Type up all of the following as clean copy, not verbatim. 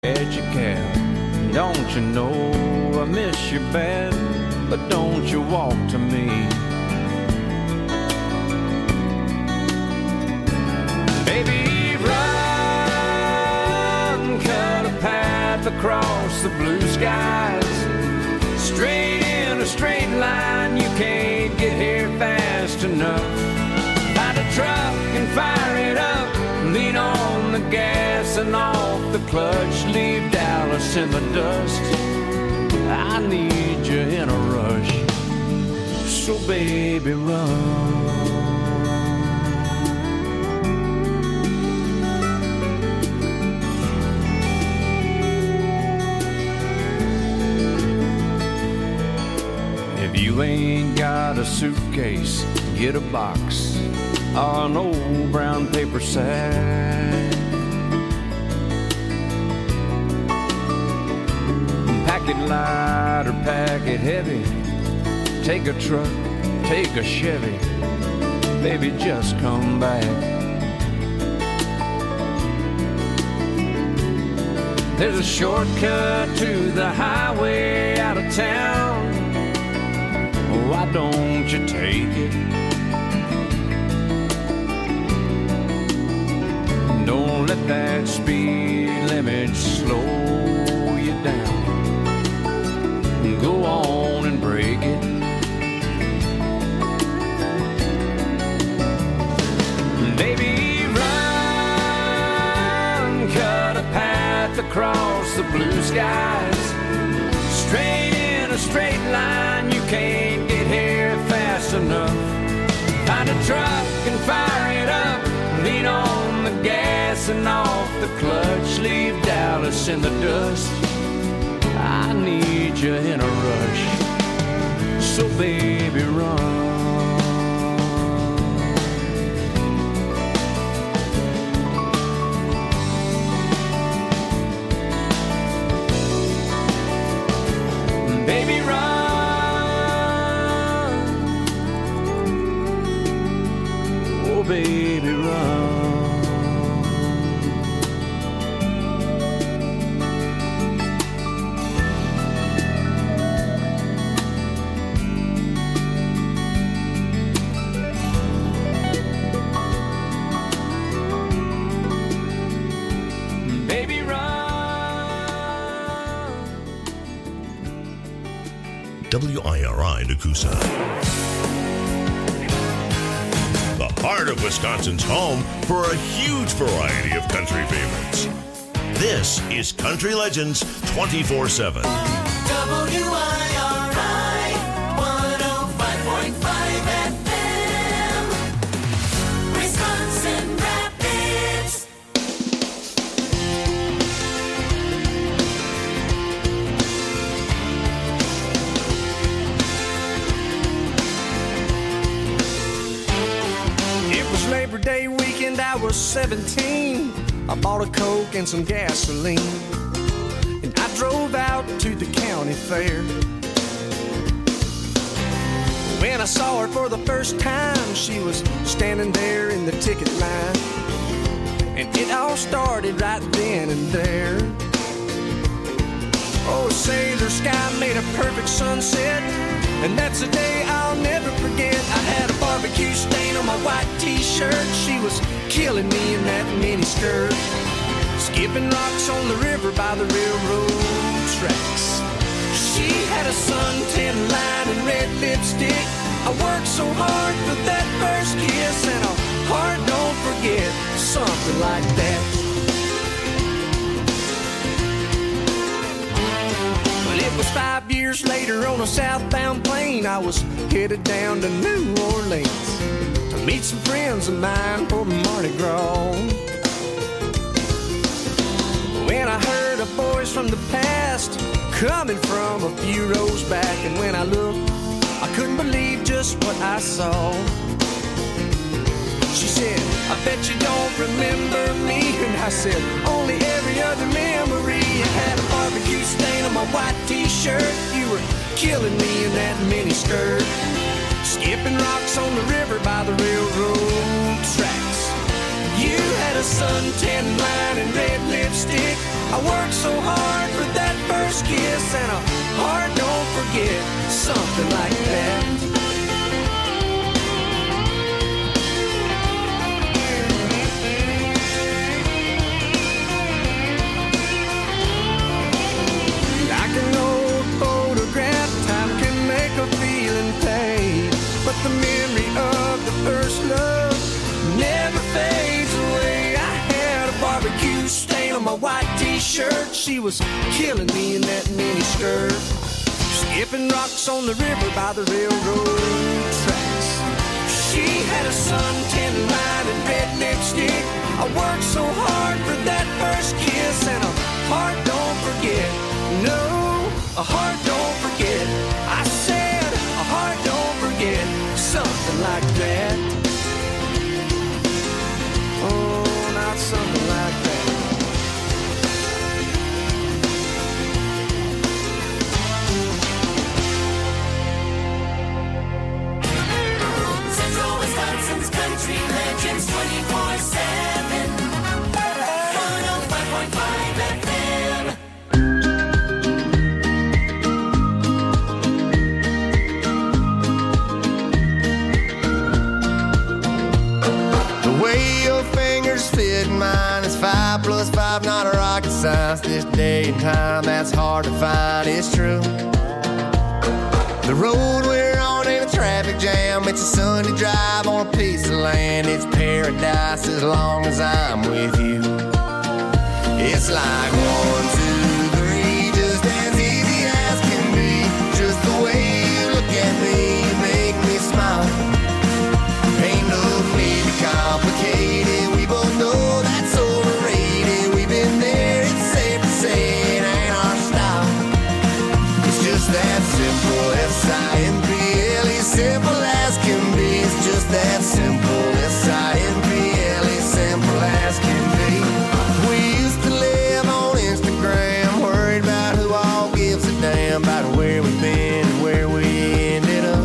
At your cab, don't you know I miss you bad, but don't you walk to me. Baby, run, cut a path across the blue skies, straight in a straight line, you can't get here fast enough. Find a truck and fire it up, lean on the gas and off the clutch, leave Dallas in the dust. I need you in a rush, so baby run. If you ain't got a suitcase, get a box or an old brown paper sack. Pack it light or pack it heavy. Take a truck, take a Chevy. Baby, just come back. There's a shortcut to the highway out of town. Why don't you take it? Don't let that speed limit slow you down. Go on and break it. Baby, run, cut a path across the blue skies, straight in a straight line, you can't get here fast enough. Find a truck and fire it up, lean on the gas and off the clutch, leave Dallas in the dust. I need you in a rush, so baby run. Baby run, oh baby run. WIRI Nakusa. The heart of Wisconsin's home for a huge variety of country favorites. This is Country Legends 24/7. WIRI 105.5 FM. Wisconsin Rapids. Labor Day weekend, I was 17. I bought a Coke and some gasoline, and I drove out to the county fair. When I saw her for the first time, she was standing there in the ticket line, and it all started right then and there. Oh, sailor sky made a perfect sunset, and that's a day I'll never forget. I had a barbecue stain on my white t-shirt. She was killing me in that mini skirt, skipping rocks on the river by the railroad tracks. She had a suntan line and red lipstick. I worked so hard for that first kiss, and a heart don't forget something like that. It was 5 years later on a southbound plane. I was headed down to New Orleans to meet some friends of mine for Mardi Gras. When I heard a voice from the past coming from a few rows back, and when I looked, I couldn't believe just what I saw. She said, I bet you don't remember me. And I said, only every other memory. I had a barbecue stain on my white t-shirt. You were killing me in that mini skirt, skipping rocks on the river by the railroad tracks. You had a suntan line and red lipstick. I worked so hard for that first kiss, and a heart don't forget, something like that. Like an old photograph, time can make a feeling fade, but the memory of the first love never fades away. I had a barbecue stain on my white t-shirt. She was killing me in that mini skirt, skipping rocks on the river by the railroad tracks. She had a suntan line and red lipstick. I worked so hard for that first kiss, and a heart don't forget. No, a heart don't forget. I said a heart don't forget, something like that. Oh, not something like that. Central Wisconsin's Country Legends 24/7. 105.5 FM. The way your fingers fit mine is 5 + 5, not a rocket science. This day and time, that's hard to find, it's true. The road we're on ain't a traffic jam. It's a Sunday drive on a piece of land. It's paradise as long as I'm with you. It's like 1, 2, 3, just as easy as can be. Just the way you look at me, you make me smile. Ain't no need to complicate it. We both know that's overrated. We've been there, it's safe to say it ain't our style. It's just that simple, S-I-M-P-L-E, simple as can be. It's just that simple, S-I-M-P-L-E, simple as can be. We used to live on Instagram, worried about who all gives a damn about where we've been and where we ended up.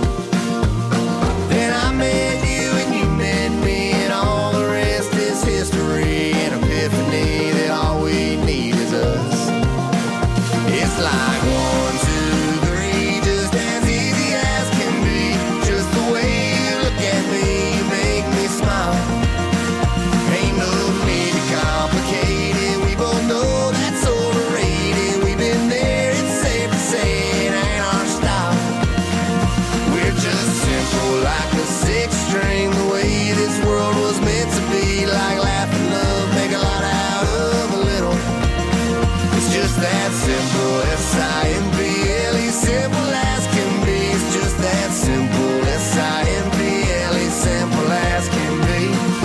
Then I met you and you met me, and all the rest is history. An epiphany that all we need is us. It's like 1, 2, 3, just as easy as can be. Just the way you look at me, you make me smile. Ain't no need to complicate it. We both know that's overrated. We've been there, it's safe to say it ain't our style. We're just simple like a 6-string, the way this world was meant to be. Like laugh and love, make a lot out of a little. It's just that simple, S-I-M-P-L-E, simple as can be. It's just that simple, S-I-M-P-L-E, simple as can be.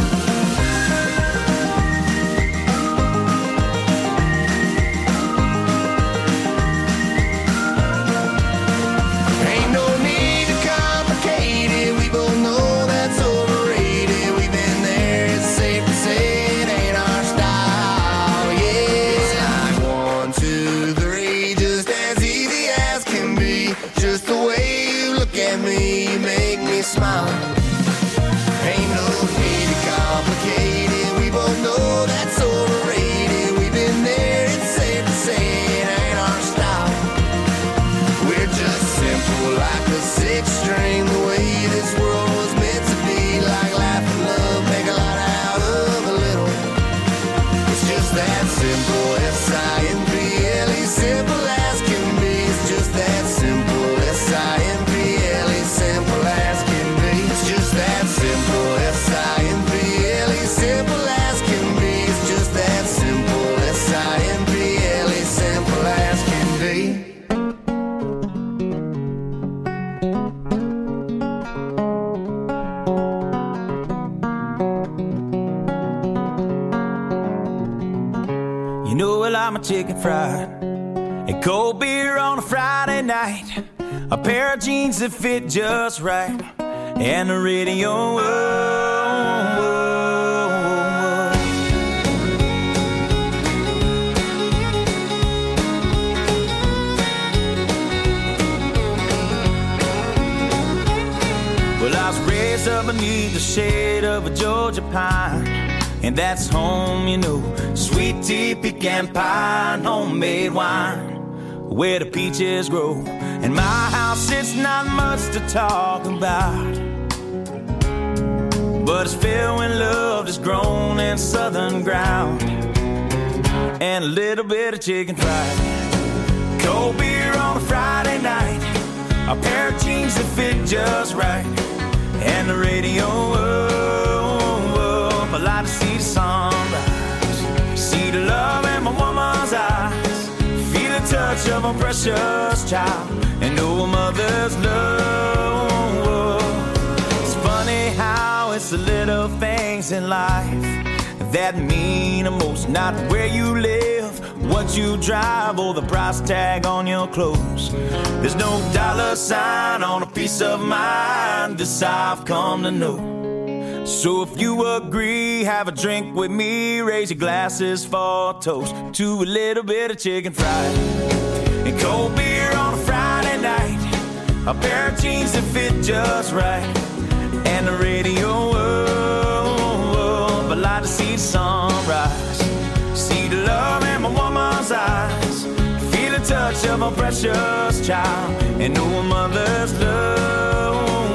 Ain't no need to complicate it. We both know that's overrated. We've been there, it's safe to say it ain't our style. Yeah, it's like 1, 2, 3, just as easy as can be. Just the way you look at me, you make me smile. Ain't no need to complicate it. We both know that's overrated. We've been there, it's safe to say it ain't our style. We're just simple like a 6-string, the way this world was meant to be. Like laugh and love, make a lot out of a little. It's just that simple, S-I-M-P-L-E, simple as can be. It's just that simple, S-I-M-P-L-E, simple as can be. It's just that simple, S-I-M-P-L-E, simple as can be. It's just that simple, S-I-M-P-L-E, simple as can be. You know I like my chicken fried and cold beer on a Friday night, a pair of jeans that fit just right, and the radio. Well, I was raised up beneath the shade of a Georgia pine, and that's home, you know. Sweet tea, pecan pie, and homemade wine, where the peaches grow. In my house, it's not much to talk about, but it's filled with love that's grown in southern ground, and a little bit of chicken fried. Cold beer on a Friday night, a pair of jeans that fit just right, and the radio up. I like to see the sunrise, see the love in my woman's eyes, feel the touch of a precious child, and know a mother's love. It's funny how it's the little things in life that mean the most. Not where you live, what you drive, or the price tag on your clothes. There's no dollar sign on a piece of mind, this I've come to know. So if you agree, have a drink with me, raise your glasses for a toast to a little bit of chicken fried and cold beer on a Friday night, a pair of jeans that fit just right, and the radio up. I like to see the sunrise, see the love in my woman's eyes, feel the touch of a precious child, and know a mother's love.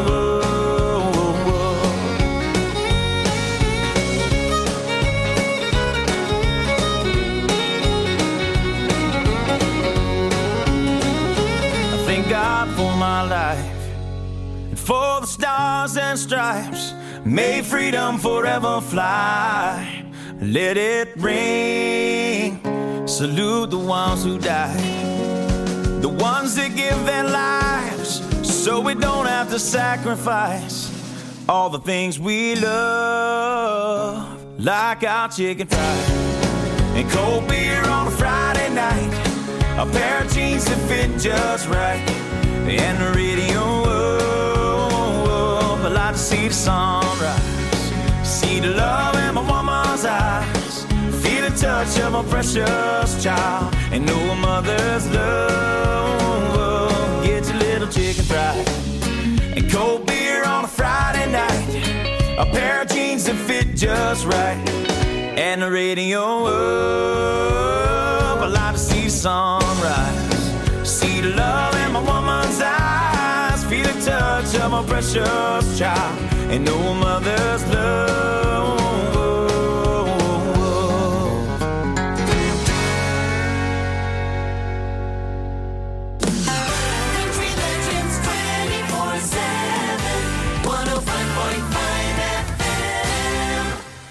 God for my life, and for the stars and stripes, may freedom forever fly. Let it ring, salute the ones who died, the ones that give their lives so we don't have to sacrifice all the things we love, like our chicken fried and cold beer on a Friday night, a pair of jeans that fit just right, and the radio up. I like to see the sunrise, see the love in my woman's eyes, feel the touch of a precious child, and know a mother's love. Get your little chicken fried and cold beer on a Friday night, a pair of jeans that fit just right, and the radio up. I like to see the sunrise, see the love in my woman's eyes, feel the touch of my precious child, and know a mother's love. Country Legends 24/7, 105.5 FM.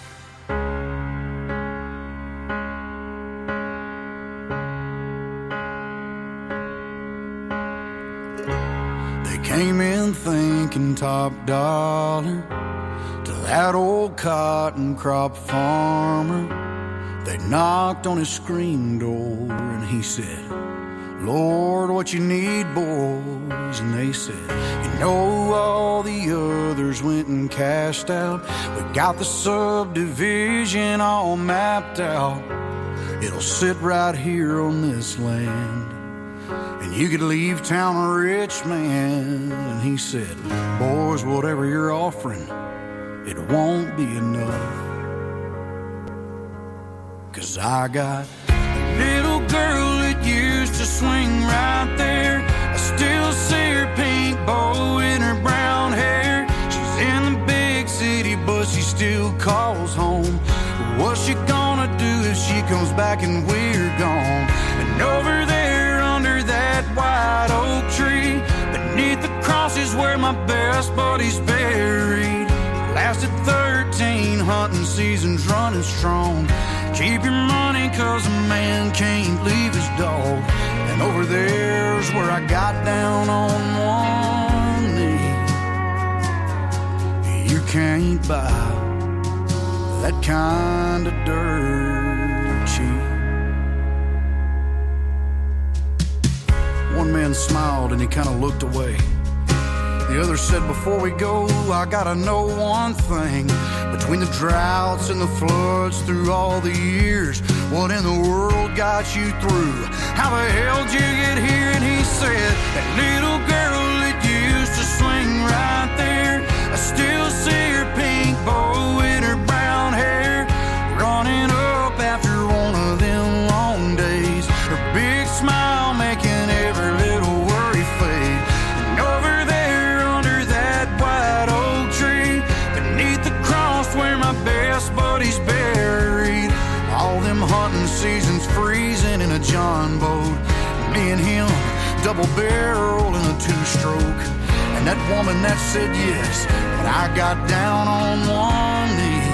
Came in thinking top dollar to that old cotton crop farmer. They knocked on his screen door and he said, Lord, what you need, boys? And they said, you know, all the others went and cashed out. We got the subdivision all mapped out. It'll sit right here on this land, and you could leave town a rich man. And he said, boys, whatever you're offering, it won't be enough. 'Cause I got a little girl that used to swing right there. I still see her pink bow in her brown hair. She's in the big city, but she still calls home. What's she gonna do if she comes back and we're gone? And over there under that white oak tree, beneath the cross is where my best buddy's buried. Lasted 13 hunting seasons running strong. Keep your money 'cause a man can't leave his dog. And over there's where I got down on one knee. You can't buy that kind of dirt cheap. One man smiled and he kind of looked away. The other said, before we go, I gotta know one thing. Between the droughts and the floods through all the years, what in the world got you through? How the hell did you get here? And he said, that little girl that used to swing right there, I still see her pink bow in her brown hair. John boat. Me and him, double barrel in a two-stroke. And that woman that said yes, but I got down on one knee.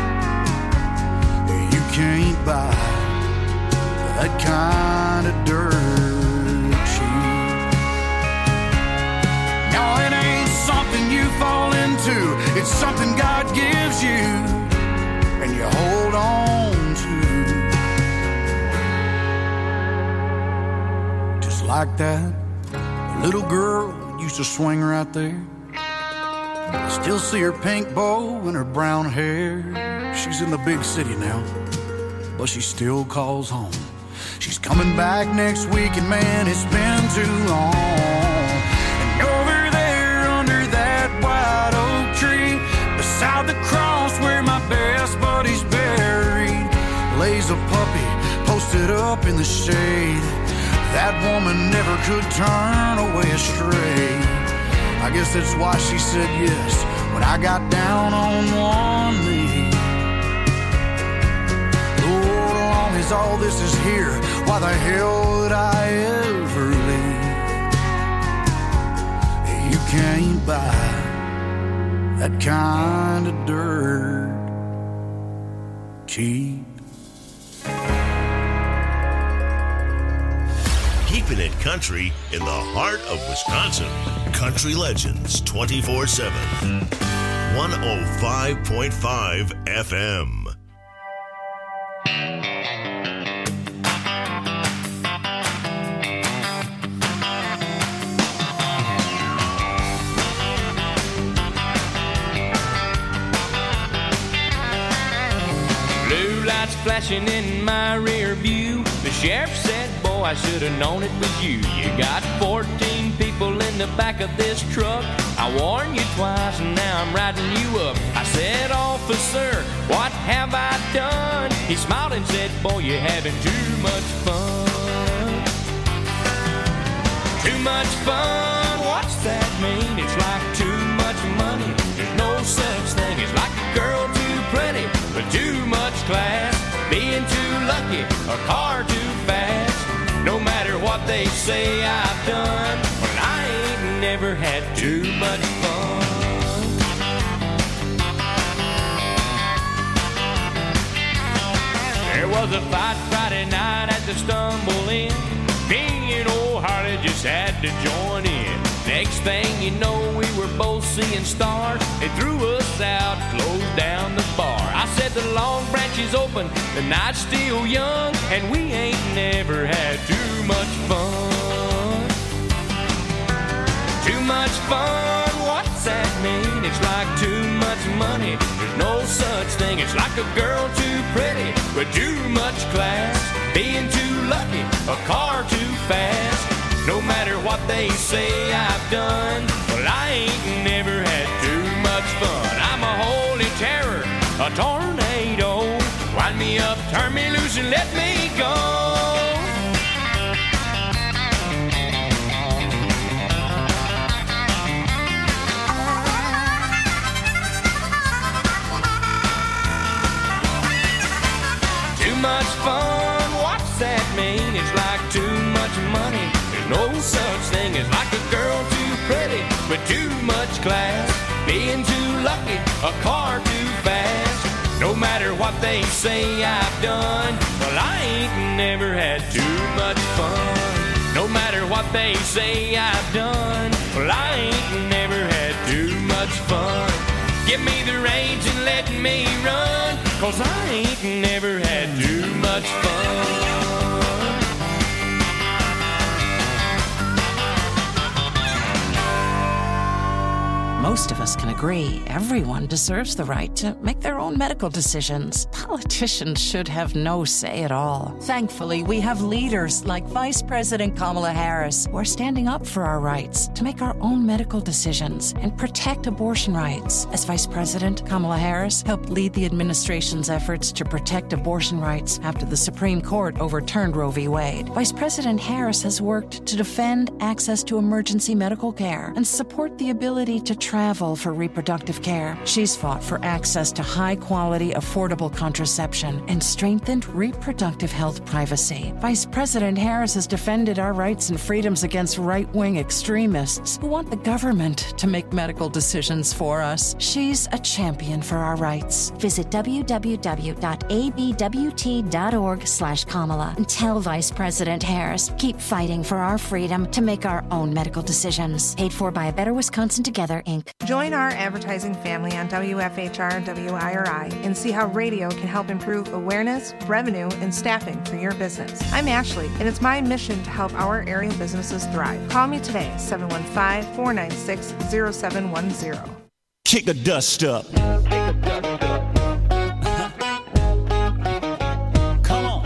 You can't buy that kind of dirt cheap. No, it ain't something you fall into. It's something God gives you and you hold on to. Just like that little girl used to swing right there. I still see her pink bow and her brown hair. She's in the big city now, but she still calls home. She's coming back next week, and man, it's been too long. And over there under that white oak tree, beside the cross where my best buddy's buried, lays a puppy posted up in the shade. That woman never could turn away astray. I guess that's why she said yes when I got down on one knee. Lord, long as all this is here, why the hell would I ever leave? You can't buy that kind of dirt cheap. Keeping it country in the heart of Wisconsin. Country Legends 24/7. 105.5 FM. Blue lights flashing in my rear view. The sheriff said, boy, I should have known it was you. You got 14 people in the back of this truck. I warned you twice and now I'm riding you up. I said, officer, what have I done? He smiled and said, boy, you're having too much fun. Too much fun, what's that mean? It's like too much money. There's no such thing. It's like a girl too pretty, but too much class. Being too lucky, a car too fast. No matter what they say I've done, well, I ain't never had too much fun. There was a fight Friday night at the Stumble Inn. Me and old Harley just had to join in. Next thing you know, we were both seeing stars. They threw us out, closed down the bar. I said the Long Branch is open, the night's still young, and we ain't never had too much fun. Too much fun, what's that mean? It's like too much money. There's no such thing. It's like a girl too pretty, with too much class. Being too lucky, a car too fast. No matter what they say I've done, well, I ain't never had too much fun. I'm a holy terror, a tornado. Wind me up, turn me loose, and let me go. Too much fun, what's that mean? It's like too much money. No such thing as like a girl too pretty, with too much class. Being too lucky, a car too fast. No matter what they say I've done, well, I ain't never had too much fun. No matter what they say I've done, well, I ain't never had too much fun. Give me the reins and let me run, 'cause I ain't never had too much fun. Most of us can agree everyone deserves the right to make their own medical decisions. Politicians should have no say at all. Thankfully, we have leaders like Vice President Kamala Harris who are standing up for our rights to make our own medical decisions and protect abortion rights. As Vice President, Kamala Harris helped lead the administration's efforts to protect abortion rights after the Supreme Court overturned Roe v. Wade. Vice President Harris has worked to defend access to emergency medical care and support the ability to travel travel for reproductive care. She's fought for access to high-quality, affordable contraception and strengthened reproductive health privacy. Vice President Harris has defended our rights and freedoms against right-wing extremists who want the government to make medical decisions for us. She's a champion for our rights. Visit www.abwt.org/Kamala and tell Vice President Harris, keep fighting for our freedom to make our own medical decisions. Paid for by A Better Wisconsin Together, Inc. Join our advertising family on WFHR and WIRI and see how radio can help improve awareness, revenue, and staffing for your business. I'm Ashley, and it's my mission to help our area businesses thrive. Call me today, 715-496-0710. Kick the dust up. Come on.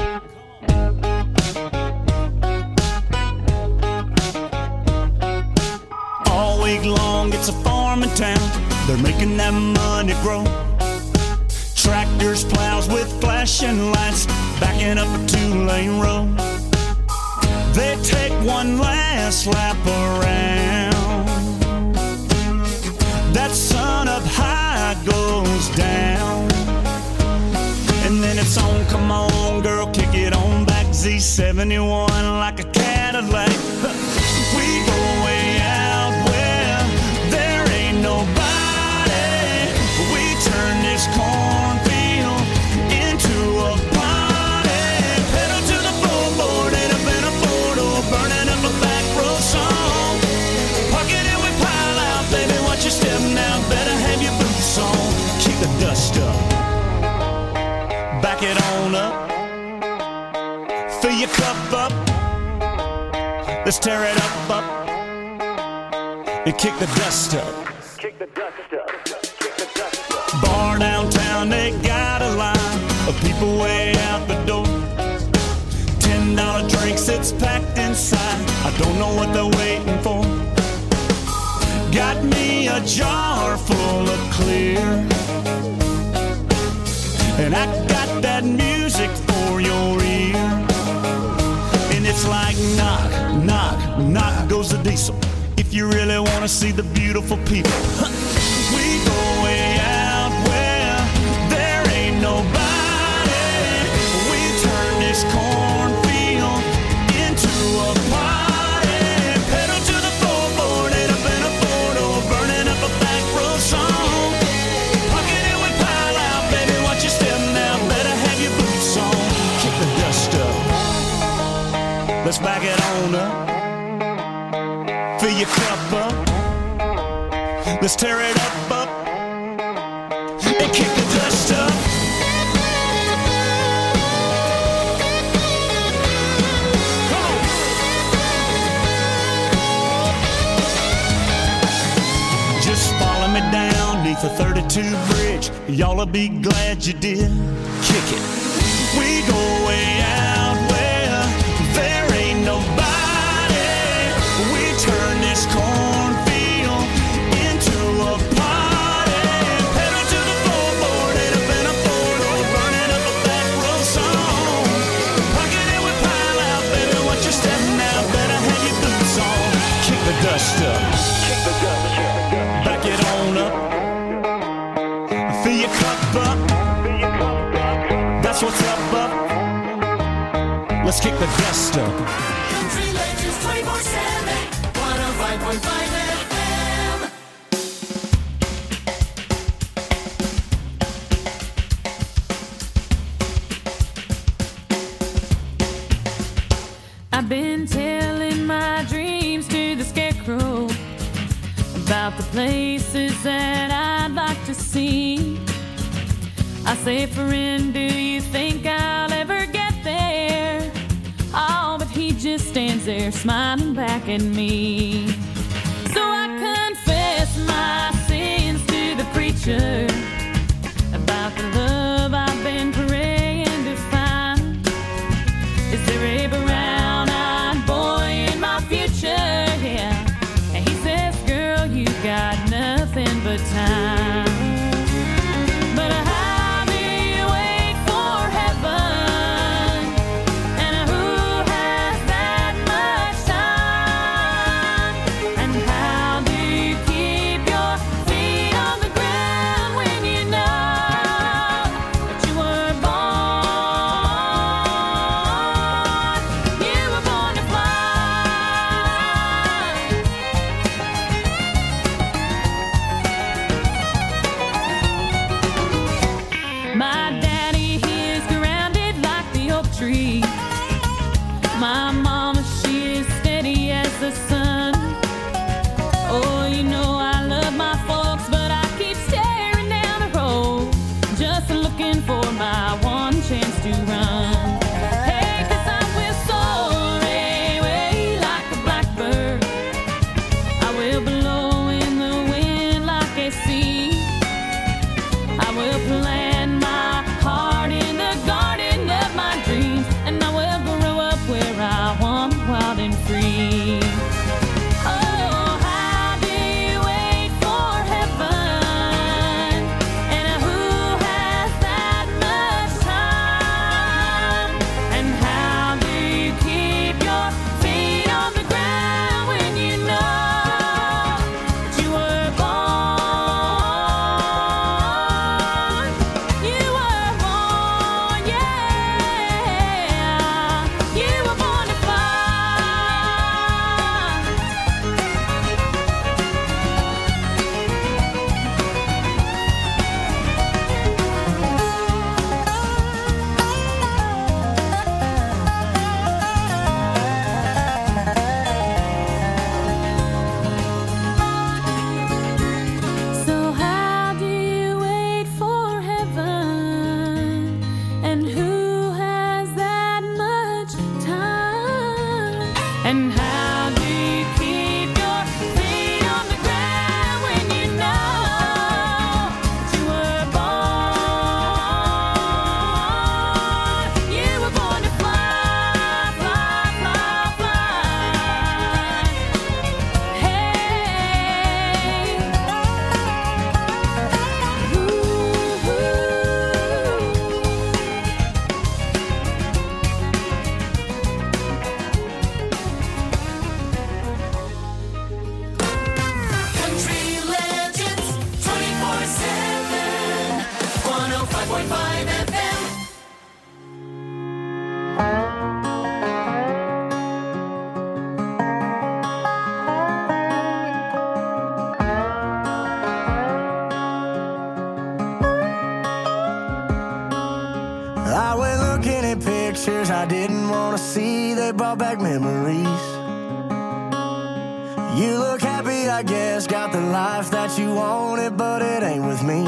All week long, it's a farming town. They're making that money grow. Tractors, plows with flashing lights, backing up a 2-lane road. They take one last lap around. That sun up high goes down. And then it's on, come on, girl, kick it on back. Z71 like a Cadillac. We go way out where there ain't nobody. We turn this cornfield into a party. Pedal to the floorboard and up in a four-door, burning up a back road song. Park it and we pile out, baby, watch your step now. Better have your boots on. Keep the dust up. Back it on up. Fill your cup up. Let's tear it up, up. And kick the dust up. Kick the dust up. Kick the dust up. Bar downtown, they got a line of people way out the door. $10 drinks, it's packed inside. I don't know what they're waiting for. Got me a jar full of clear, and I got that music for your ear. And it's like knock, knock, knock goes the diesel. If you really want to see the beautiful people, we go way out where there ain't nobody. We turn this cornfield into a party. Pedal to the floorboard and up in a four-door, burning up a back road song. Pocket it with pile out, baby, watch your step now. Better have your boots on. Kick the dust up. Let's back it on up. Fill your cup up. Let's tear it up, up. And kick the dust up. Come on. Just follow me down neath the 32 bridge. Y'all'll be glad you did. Kick it. We go way out where there ain't nobody. We turn this cornfield into a party. Pedal to the floorboard and up in a four-door, burning up a back road song. Pocket it with pile out, baby, watch your step now. Better have your boots on. Kick the dust up. Kick the dust up. Back it on up. Fill your cup up. That's what's up, up. Let's kick the dust up. Country Legends 24/7, 105.5 FM. I've been telling my dreams to the scarecrow about the places that I'd like to see. I say, friend, do you think I'll ever get there? Oh, but he just stands there smiling back at me. So I confess my sins to the preacher about the love I've been praying to find. Is there a brown-eyed boy in my future? Yeah. And he says, girl, you got nothing but time. But how do you wait for heaven? And who has that much time? And how do you keep your my mama, she is steady as the sun. Oh, you know I love my folks, but I keep staring down the road, just looking for my one chance to run. Hey, 'cause I will soar away like a blackbird. I will blow in the wind like a sea. I will plant my heart in the garden of my dreams, and I will grow up where I want, wild and free. Oh, how do you wait for heaven? And who has that much time? And how do you keep your feet on the ground when you know that you were born? You were born, yeah. You were born to fly. So how do you wait for heaven? And who has that much time? And how do you keep your feet on the ground when you know that you were born? You were born to fly, fly, fly, fly. Hey. Country Legends 24/7. 105.5 FM. I went looking at pictures I didn't want to see. They brought back memories. You look happy, I guess. Got the life that you wanted, but it ain't with me.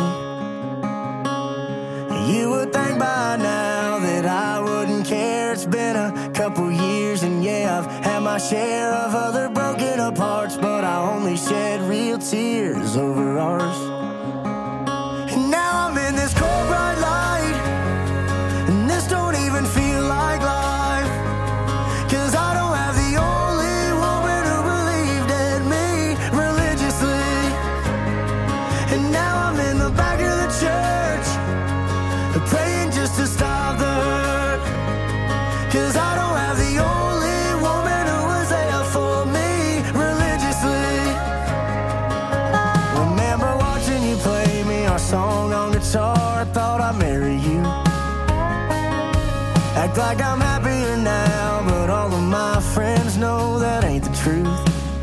You would think by now that I wouldn't care. It's been a couple years, and yeah, I've had my share of other broken up hearts, but I only shed real tears over ours. And now I'm in this cold bright light, and this don't even feel like life. 'Cause I don't have the only woman who believed in me religiously. And now I'm in the back of the church, praying just to stop the hurt. 'Cause I don't have the only woman who was there for me religiously. Remember watching you play me our song on guitar. I thought I'd marry you. Act like I'm happier now, but all of my friends know that ain't the truth.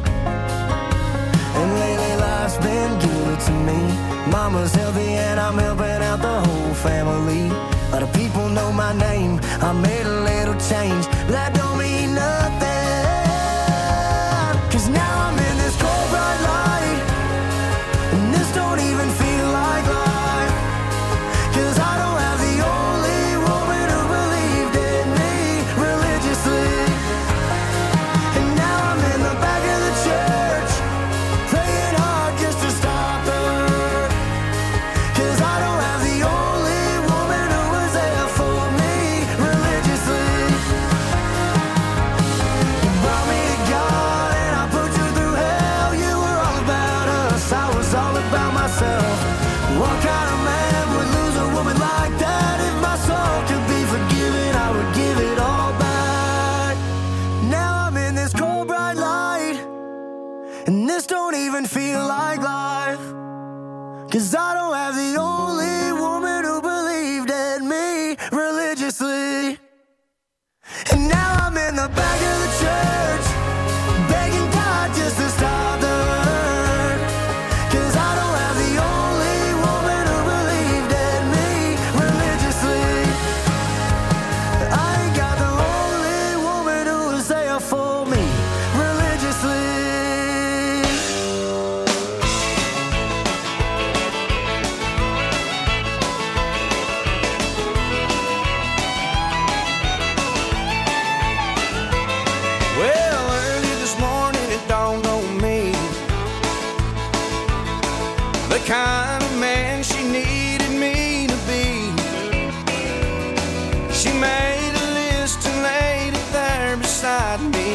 And lately life's been good to me. Mama's healthy and I'm helping out the whole family. A lot of people know my name. I made a little change, but that don't mean nothing. 'Cause now I'm in this cold bright light, and this don't even feel like life. 'Cause I don't have the only woman who believed in me religiously. And now I'm in the back of the church, praying hard just to stop the hurt. 'Cause I don't have the only woman who was there for me religiously. You brought me to God and I put you through hell. You were all about us, I was all about myself. What kind of man would lose a woman like that? If my soul could be forgiven, I would give it all back. Now I'm in this cold bright light, and this don't even feel like life. 'Cause I don't have the only woman who believed in me religiously. And now I'm in the back of the church, begging God just to stop the hurt. 'Cause I don't have the only woman who believed in me religiously. I ain't got the only woman who was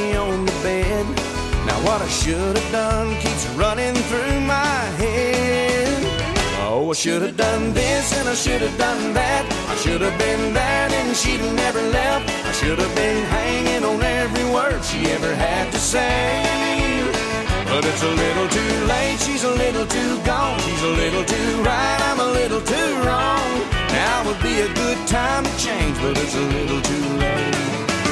me on the bed. Now what I should have done keeps running through my head. Oh, I should have done this and I should have done that. I should have been there and she'd have never left. I should have been hanging on every word she ever had to say. But it's a little too late, she's a little too gone. She's a little too right, I'm a little too wrong. Now would be a good time to change, but it's a little too late.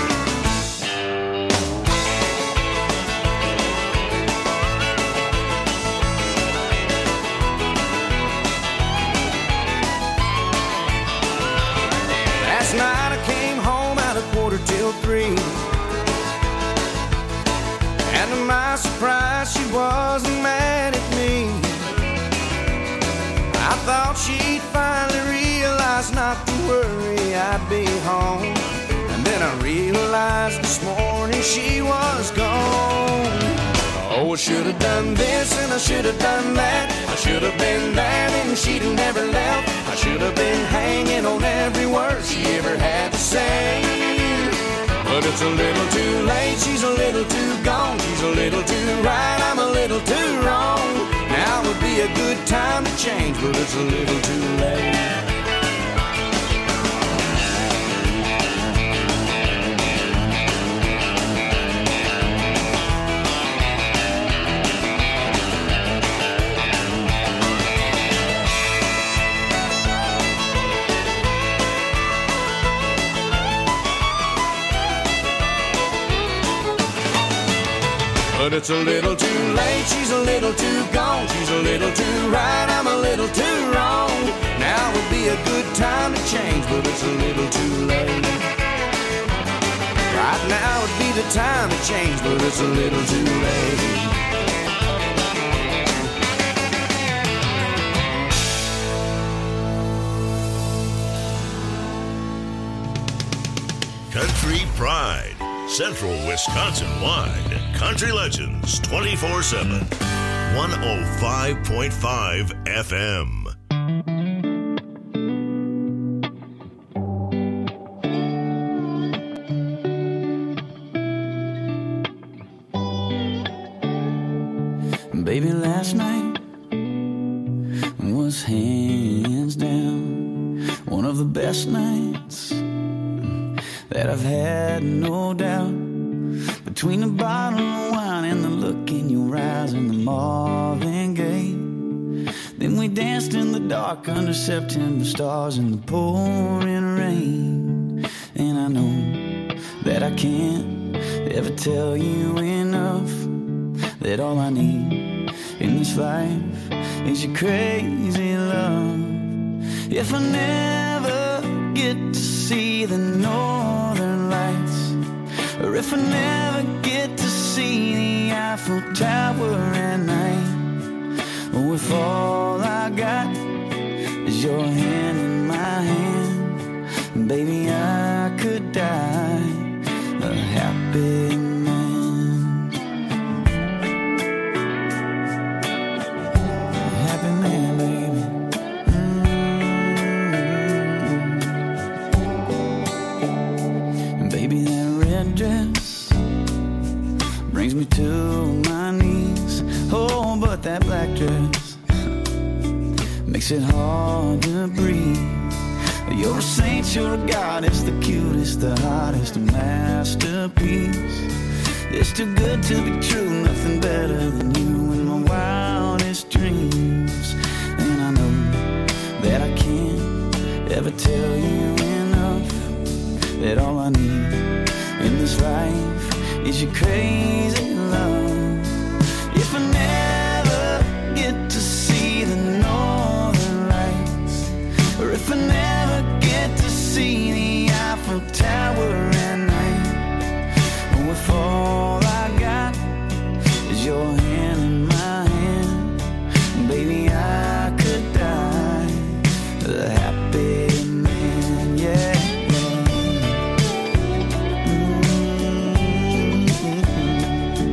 Last night I came home at 2:45. And to my surprise, she wasn't mad at me. I thought she'd finally realize not to worry, I'd be home. And then I realized this morning she was gone. Oh, I should have done this and I should have done that. I should have been there and she'd have never left. I should have been hanging on every word she ever had to say. But it's a little too late, she's a little too gone. She's a little too right, I'm a little too wrong. Now would be a good time to change, but it's a little too late. But it's a little too late, she's a little too gone. She's a little too right, I'm a little too wrong. Now would be a good time to change, but it's a little too late. Right now would be the time to change, but it's a little too late. Country Pride, Central Wisconsin-wide. Country Legends 24/7. 105.5 FM. Baby, last night was hands down one of the best nights that I've had, no doubt. Between the bottle of wine and the look in your eyes and the Marvin Gaye, then we danced in the dark under September stars in the pouring rain. And I know that I can't ever tell you enough that all I need in this life is your crazy love. If I never get to see the northern lights, or if I never get to see the Eiffel Tower at night, or if all I got is your hand in my hand, baby, I could die a happy man. A happy man, baby. And baby, that red dress brings me to my knees. Oh, but that black dress makes it hard to breathe. You're a saint, you're a goddess, the cutest, the hottest, a masterpiece. It's too good to be true, nothing better than you in my wildest dreams. And I know that I can't ever tell you enough that all I need in this life is your crazy love. If I never get to see the northern lights, or if I never get to see the Eiffel Tower at night, or if all I got is your hand in my hand, baby, I could die a happy man, yeah.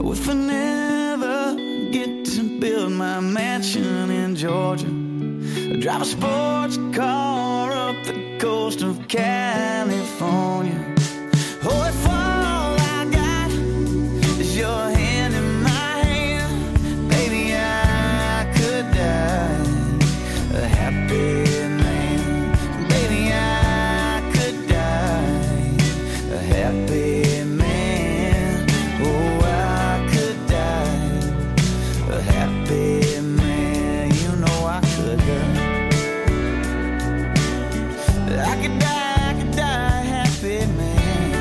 Oh, if I never get to build my mansion in Georgia, drive a sports car up the coast of California. Oh, if all I got is your hand in my hand, baby, I could die a happy man. Baby, I could die a happy man. Oh, I could die a happy man. You know I could die. I could die happy, man.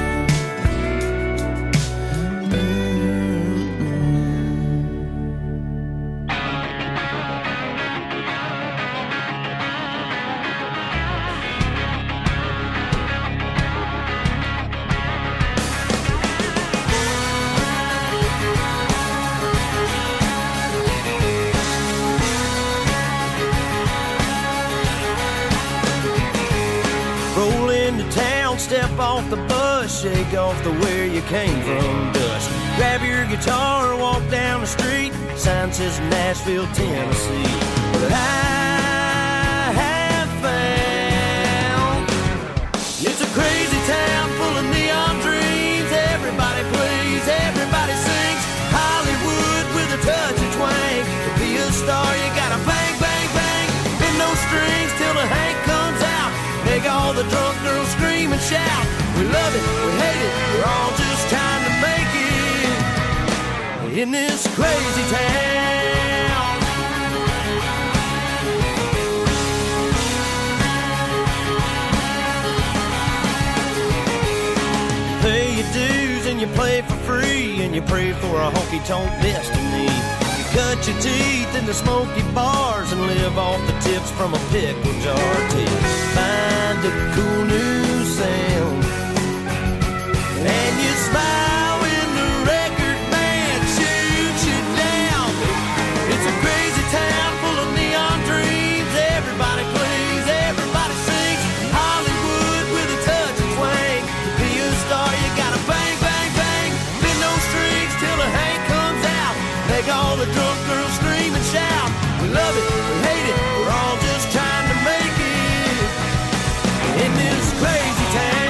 Roll into town, step off the bus, shake off the where you came from dust. Grab your guitar, walk down the street, sign says Nashville, Tennessee. But I have found it's a crazy town full of neon dreams. Everybody plays, everybody sings. Hollywood with a touch of twang. To be a star, you gotta bang, bang, bang. Bend those strings till the Hank comes out. Make all the drunk girls scream and shout. We love it, we hate it, we're all just trying to make it in this crazy town. Pay your dues and you play for free, and you pray for a honky-tonk destiny. You cut your teeth in the smoky bars and live off the tips from a pickle jar till you find a cool new sound. And you smile when the record man shoots you down. It's a crazy town full of neon dreams. Everybody plays, everybody sings. Hollywood with a touch of twang. To be a star, you gotta bang, bang, bang. Bend those strings till the Hank comes out. Make all the drunk girls scream and shout. We love it, we hate it, we're all just trying to make it in this crazy town.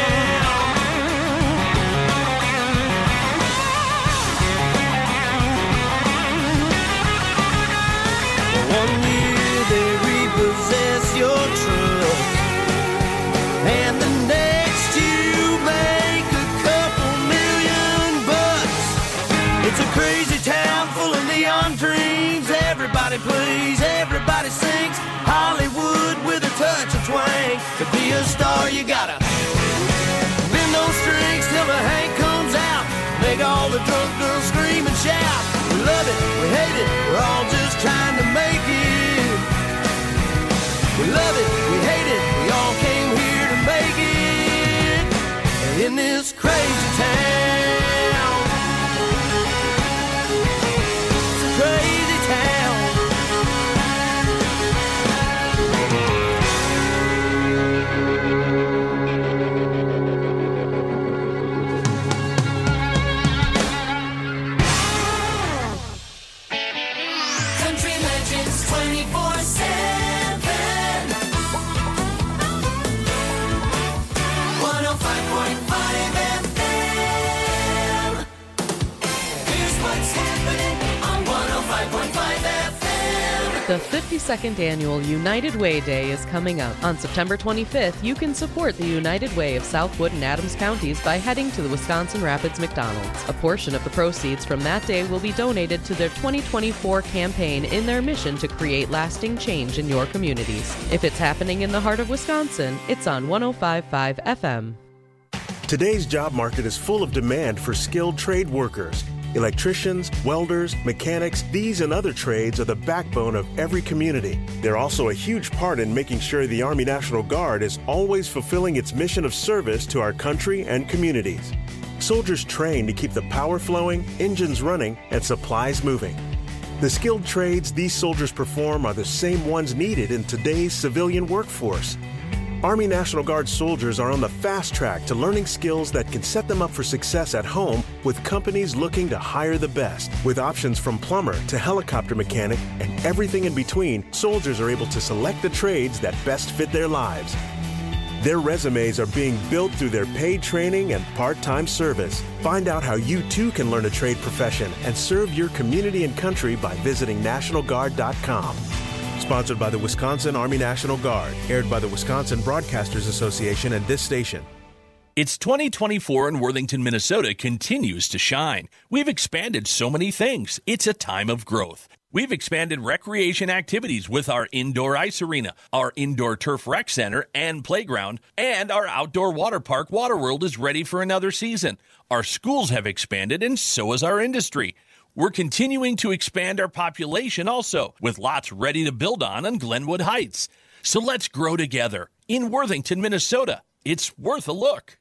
One year they repossess your truck, and the next you make a couple $1,000,000. It's a crazy town full of neon dreams. Everybody plays, everybody sings. Hollywood with a touch of twang. To be a star, you gotta bend those strings till the Hank comes out. Make all the drunk girls scream and shout. We love it, we hate it, we're all just trying to make it. We love it, we hate it, we all came here to make it in this crazy town. It's a crazy town. Country Legends 24/7. 105.5 FM. Here's what's happening on 105.5 FM. The 52nd Annual United Way Day is coming up. On September 25th, you can support the United Way of Southwood and Adams counties by heading to the Wisconsin Rapids McDonald's. A portion of the proceeds from that day will be donated to their 2024 campaign in their mission to create lasting change in your communities. If it's happening in the heart of Wisconsin, it's on 105.5 FM. Today's job market is full of demand for skilled trade workers. Electricians, welders, mechanics, these and other trades are the backbone of every community. They're also a huge part in making sure the Army National Guard is always fulfilling its mission of service to our country and communities. Soldiers train to keep the power flowing, engines running, and supplies moving. The skilled trades these soldiers perform are the same ones needed in today's civilian workforce. Army National Guard soldiers are on the fast track to learning skills that can set them up for success at home with companies looking to hire the best. With options from plumber to helicopter mechanic and everything in between, soldiers are able to select the trades that best fit their lives. Their resumes are being built through their paid training and part-time service. Find out how you too can learn a trade profession and serve your community and country by visiting NationalGuard.com. Sponsored by the Wisconsin Army National Guard. Aired by the Wisconsin Broadcasters Association and this station. It's 2024 and Worthington, Minnesota continues to shine. We've expanded so many things. It's a time of growth. We've expanded recreation activities with our indoor ice arena, our indoor turf rec center and playground, and our outdoor water park, Waterworld, is ready for another season. Our schools have expanded, and so has our industry. We're continuing to expand our population also, with lots ready to build on Glenwood Heights. So let's grow together in Worthington, Minnesota. It's worth a look.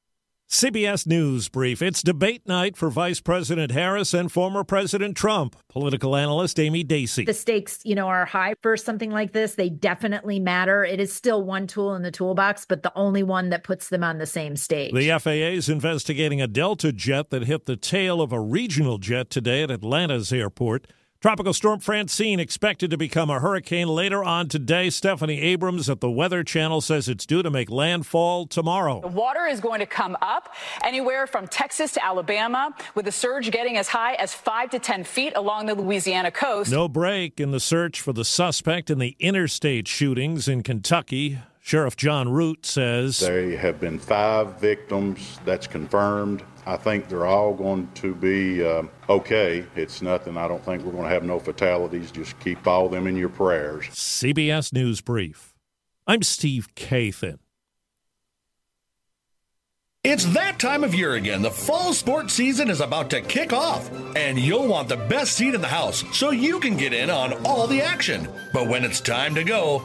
CBS News Brief. It's debate night for Vice President Harris and former President Trump. Political analyst Amy Dacey. The stakes, are high for something like this. They definitely matter. It is still one tool in the toolbox, but the only one that puts them on the same stage. The FAA is investigating a Delta jet that hit the tail of a regional jet today at Atlanta's airport. Tropical storm Francine expected to become a hurricane later on today. Stephanie Abrams at the Weather Channel says it's due to make landfall tomorrow. The water is going to come up anywhere from Texas to Alabama, with the surge getting as high as 5 to 10 feet along the Louisiana coast. No break in the search for the suspect in the interstate shootings in Kentucky. Sheriff John Root says there have been 5 victims. That's confirmed. I think they're all going to be okay. It's nothing. I don't think we're going to have no fatalities. Just keep all of them in your prayers. CBS News Brief. I'm Steve Kathan. It's that time of year again. The fall sports season is about to kick off, and you'll want the best seat in the house so you can get in on all the action. But when it's time to go,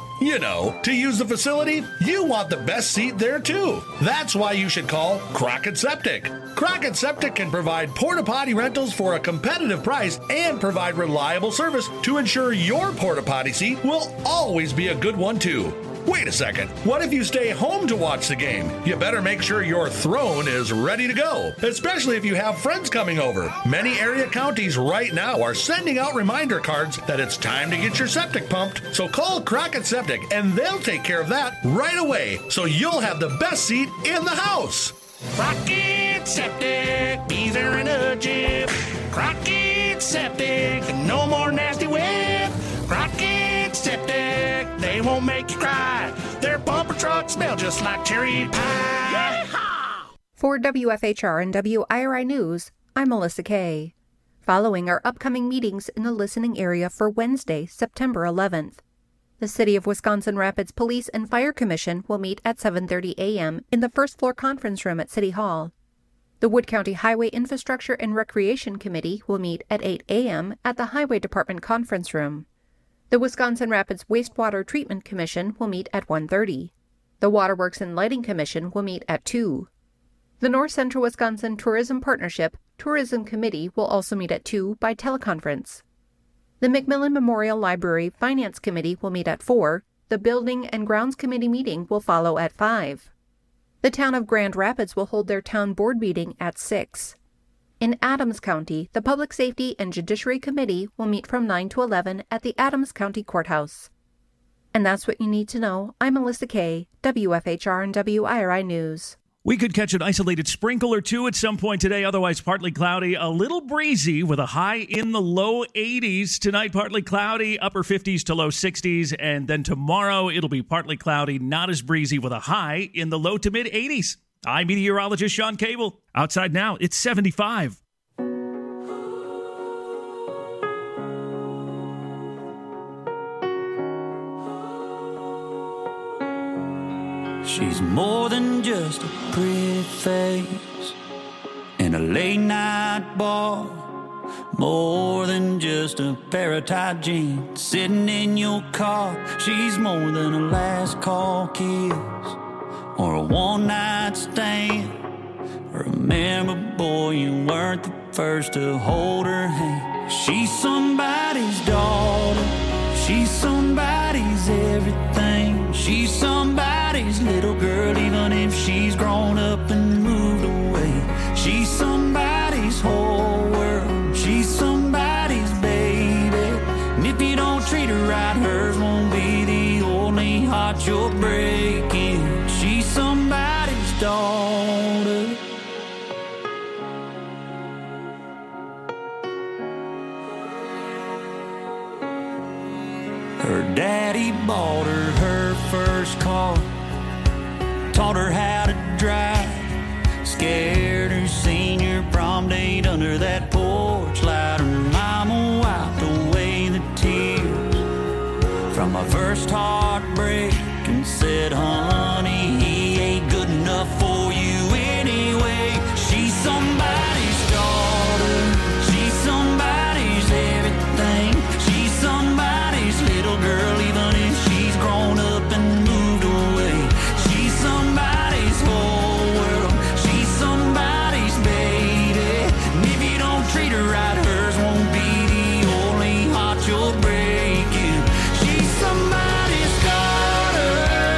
to use the facility, you want the best seat there too. That's why you should call Crockett Septic. Crockett Septic can provide porta potty rentals for a competitive price and provide reliable service to ensure your porta potty seat will always be a good one too. Wait a second. What if you stay home to watch the game? You better make sure your throne is ready to go, especially if you have friends coming over. Many area counties right now are sending out reminder cards that it's time to get your septic pumped. So call Crockett Septic and they'll take care of that right away, so you'll have the best seat in the house. Crockett Septic, bees are in a jib. Crockett Septic, no more nasty whip. Crockett Septic, they won't make you cry. Their bumper trucks smell just like cherry pie. Yeehaw! For WFHR and WIRI News, I'm Melissa Kay. Following our upcoming meetings in the listening area for Wednesday, September 11th. The City of Wisconsin Rapids Police and Fire Commission will meet at 7:30 a.m. in the first-floor conference room at City Hall. The Wood County Highway Infrastructure and Recreation Committee will meet at 8 a.m. at the Highway Department conference room. The Wisconsin Rapids Wastewater Treatment Commission will meet at 1:30. The Waterworks and Lighting Commission will meet at 2. The North Central Wisconsin Tourism Partnership Tourism Committee will also meet at 2 by teleconference. The McMillan Memorial Library Finance Committee will meet at 4. The Building and Grounds Committee meeting will follow at 5. The town of Grand Rapids will hold their town board meeting at 6. In Adams County, the Public Safety and Judiciary Committee will meet from 9 to 11 at the Adams County Courthouse. And that's what you need to know. I'm Melissa Kay, WFHR and WIRI News. We could catch an isolated sprinkle or two at some point today, otherwise partly cloudy, a little breezy with a high in the low 80s. Tonight, partly cloudy, upper 50s to low 60s, and then tomorrow it'll be partly cloudy, not as breezy, with a high in the low to mid 80s. I'm meteorologist Sean Cable. Outside now, it's 75. She's more than just a pretty face in a late night bar, more than just a pair of tight jeans sitting in your car. She's more than a last call kiss or a one night stand. Remember, boy, you weren't the first to hold her hand. She's somebody's daughter, she's somebody's everything, she's somebody's little little girl, even if she's grown up and moved away. She's somebody's whole world. She's somebody's baby. And if you don't treat her right, hers won't be the only heart you're breaking. She's somebody's daughter. Her daddy bought her first car, taught her how to drive, scared her senior prom date under that porch light. Her mama wiped away the tears from my first heartbreak and said, honey, he ain't good enough for you anyway. She's somebody's daughter. She's somebody's everything. She's somebody's little girl, even if she's grown up and moved away. She's somebody's whole world. She's somebody's baby. And if you don't treat her right, hers won't be the only heart you're breaking. She's somebody's daughter.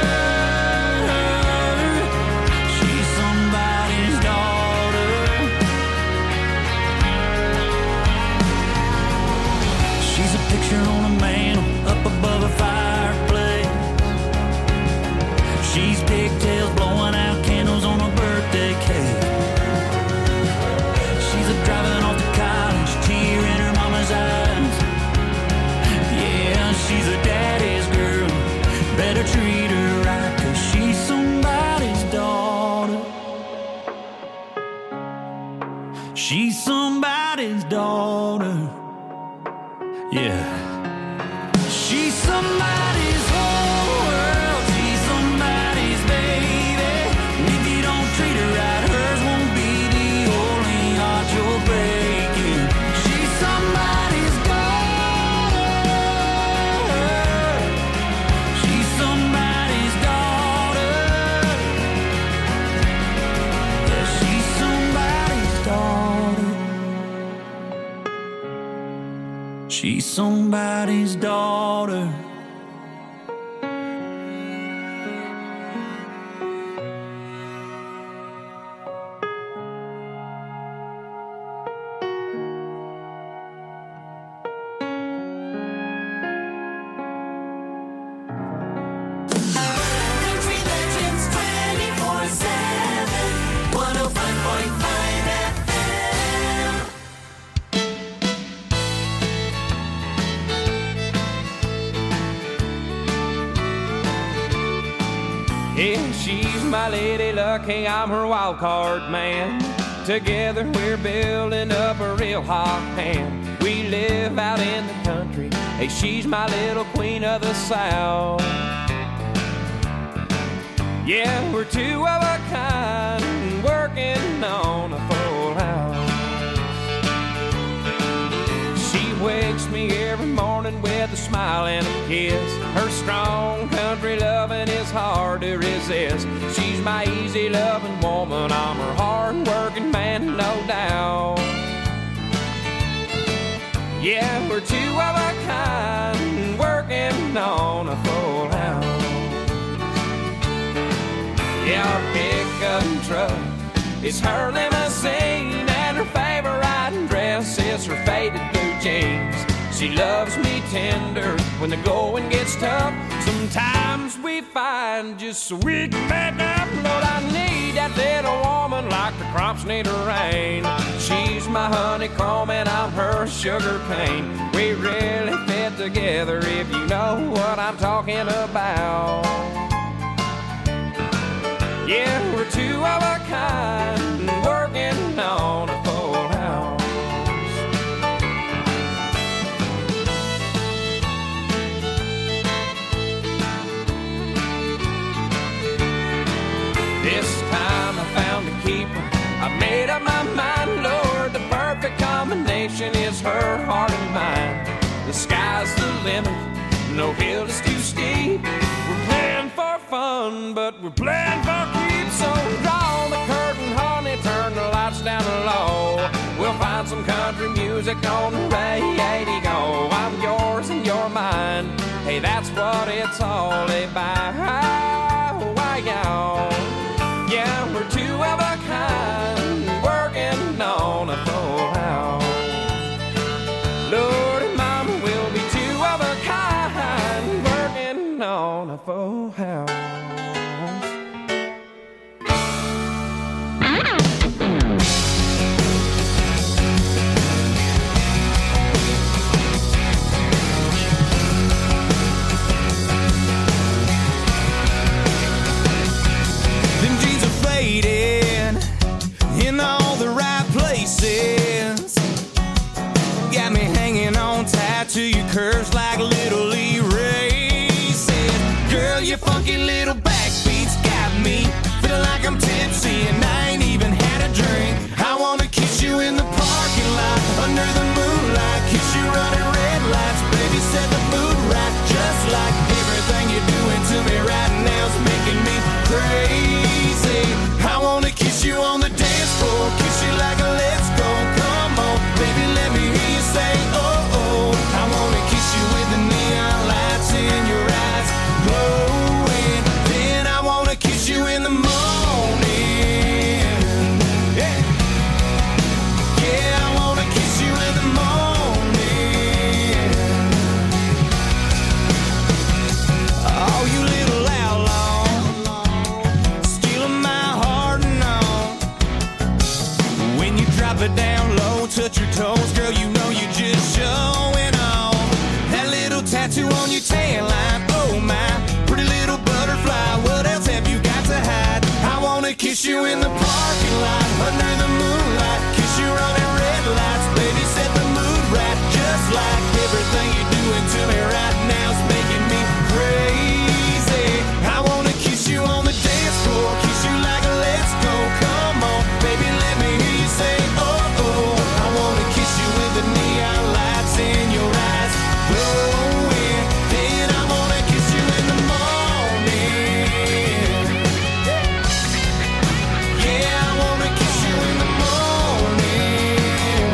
She's somebody's daughter. She's a picture on a mantle up above a fireplace. She's pigtails blowing out candles on a birthday cake. She's a driving off to college, tear in her mama's eyes. Yeah, she's a daddy's girl. Better treat her right, 'cause she's somebody's daughter. She's somebody's daughter. Yeah. She's somebody's whole world. She's somebody's baby. And if you don't treat her right, hers won't be the only heart you're breaking. She's somebody's daughter. She's somebody's daughter. Yeah, she's somebody's daughter. She's somebody's daughter. Country Legends 24/7, 105.5 FM. Yeah, she's my lady luck, hey, I'm her wild card man. Together we're building up a real hot hand. We live out in the country, hey, she's my little queen of the South. Yeah, we're two of a kind, working on a full house. She wakes me every morning with a smile and a kiss. Her strong country loving is hard to resist. She's my easy loving woman, I'm her hard working man, no doubt. Yeah, we're two of a kind, working on a full house. Yeah, our pickup truck is her limousine, and her favorite riding dress is her faded blue jeans. She loves me tender when the going gets tough. Sometimes we find just so we can make up. Lord, I need that little woman like the crops need a rain. She's my honeycomb and I'm her sugar cane. We really fit together if you know what I'm talking about. Yeah, we're two of a kind, working on a full house. This time I found a keeper, I made up my mind, Lord, the perfect combination is her heart and mind. The sky's the limit, no hill is too steep. We're playing for fun, but we're playing for keeps. So draw the curtain, honey, turn the lights down low. We'll find some country music on the radio. I'm yours and you're mine, hey, that's what it's all about. Why, y'all? a full house. Them jeans are faded in all the right places. Got me hanging on tight to your curves like little erases. Girl, your funky little backbeats got me feeling like I'm tipsy and I ain't even had a drink. I wanna kiss you in the parking lot under the moonlight, kiss you running red lights, baby, set the mood right. Just like everything you're doing to me right now's making me crazy. I wanna kiss you on the dance floor, kiss you like a let's go. Come on, baby, let me hear you say oh oh. I wanna kiss you with the neon lights in your eyes glowing. Then I wanna kiss you in the morning. Yeah, yeah, I wanna kiss you in the morning. Oh, you little outlaw, stealing my heart and all. When you drop it down low, touch your toes, girl, you know you just showing off. That little tattoo on your tan line, oh my, pretty little butterfly, what else have you got to hide? I wanna kiss you in the parking lot, under the moonlight, kiss you running red lights, baby, set the mood right. Just like everything you're doing to me right now's making me crazy. I wanna kiss you on the dance floor, kiss you like a let's go. Come on, baby, let me hear you say oh oh. I wanna kiss you with the neon lights in your eyes glowing. Then I wanna kiss you in the morning. Yeah, I wanna kiss you in the morning.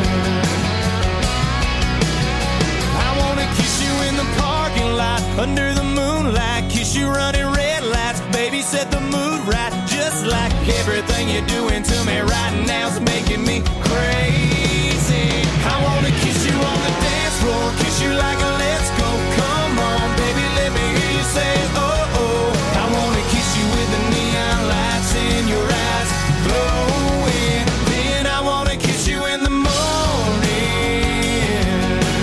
I wanna kiss you in the parking lot under the moonlight, kiss you running red lights, baby, set the mood right. Just like everything you're doing to me right now's making me crazy. I wanna kiss you on the dance floor, kiss you like a let's go. Come on, baby, let me hear you say oh oh. I wanna kiss you with the neon lights in your eyes glowing. Then I wanna kiss you in the morning.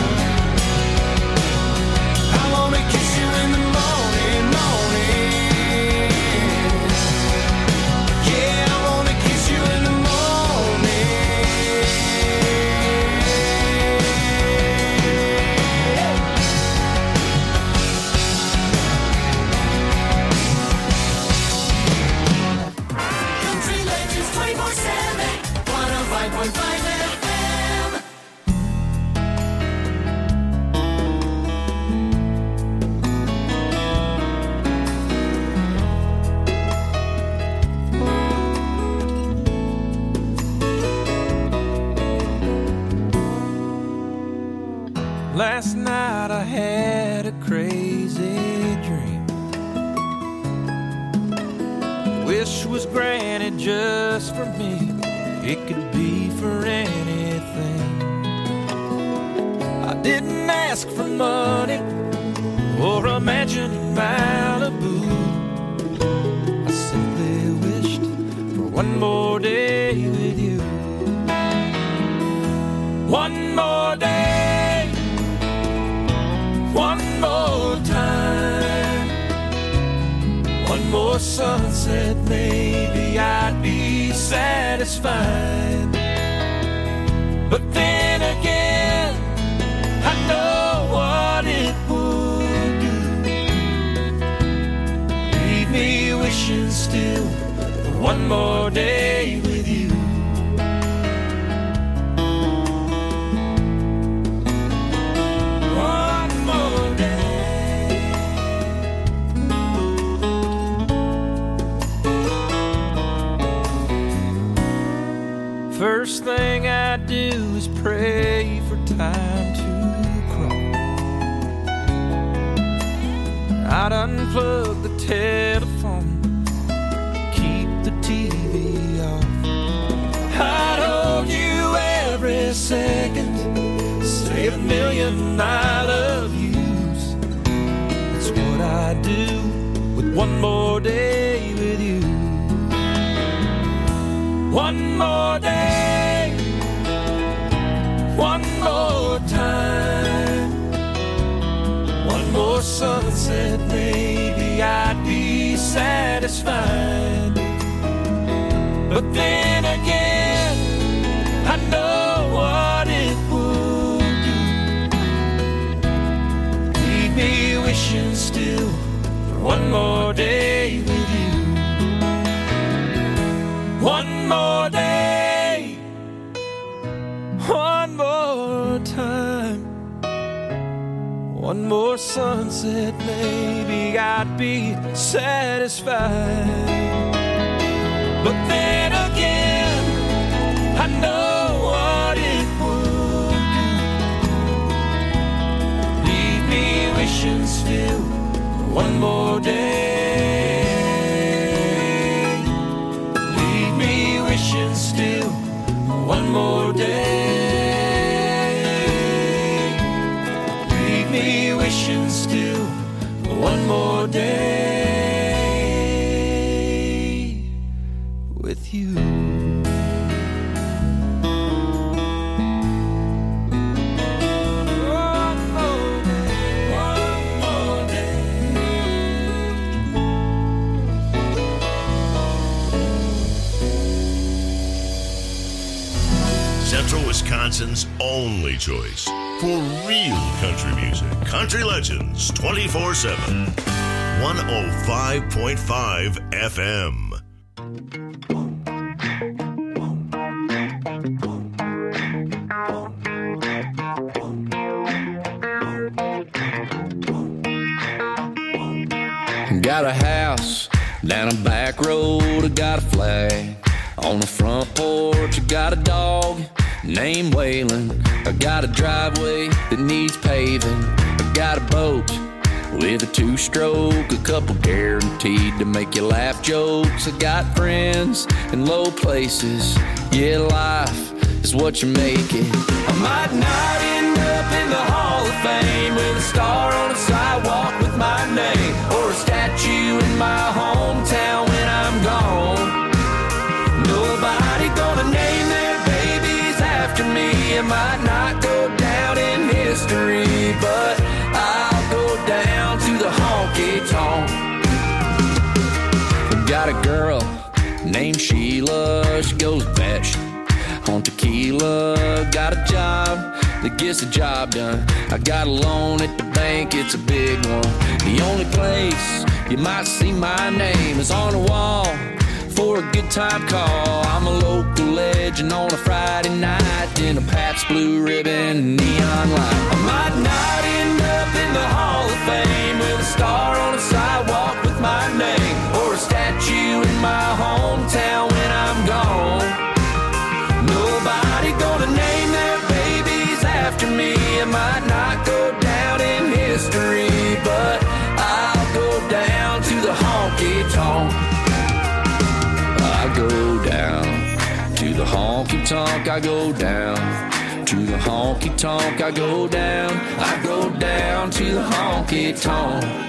I wanna kiss you in the morning, morning. Yeah, I wanna kiss you in the Country Legends 24/7, 105.5 FM. Last night I had a crazy dream. Wish was granted just for me. It could be for anything. I didn't ask for money or a mansion in Malibu. I simply wished for one more day with you. One more day, one more time, one more sunset, maybe I'd be satisfied. But then again, I know what it would do. Leave me wishing still for one more day with you. One more day. First thing I do is pray for time to crawl. I'd unplug the telephone, keep the TV off. I'd hold you every second, say a million I love yous. That's what I do one more day with you. One more day, one more time, one more sunset, maybe I'd be satisfied. But then again, I know what it would do. Leave me wishing still for one more day with you. One more day, one more time, one more sunset, maybe I'd be satisfied. But then again, I know what it would do. Leave me wishing still for one more day. Leave me wishing still for one more day. Leave me wishing still for one more day with you. Central Wisconsin's only choice for real country music. Country Legends 24/7. 105.5 FM. Got a house down a back road, I got a flag on the front porch, I got a dog named Waylon, I got a driveway that needs paving, I got a boat with a two-stroke, a couple guaranteed to make you laugh jokes, I got friends in low places, yeah, life is what you make it. I might not end up in the Hall of Fame with a star on the sidewalk with my name, or a statue in my hometown when I'm gone. Nobody gonna name their babies after me. It might not go down in history, but I'll go down to the honky-tonk. Got a girl named Sheila, she goes batshit on tequila. Got a job that gets the job done. I got a loan at the bank, it's a big one. The only place you might see my name is on the wall for a good time call. I'm a local legend on a Friday night in a Pabst Blue Ribbon neon light. I might not end up in the Hall of Fame with a star on a sidewalk with my name, or a statue in my hometown when I'm gone. Nobody gonna name their babies after me. It might not go down in history, but I'll go down to the honky-tonk. I go down to the honky-tonk. I go down to the honky-tonk. I go down to the honky-tonk.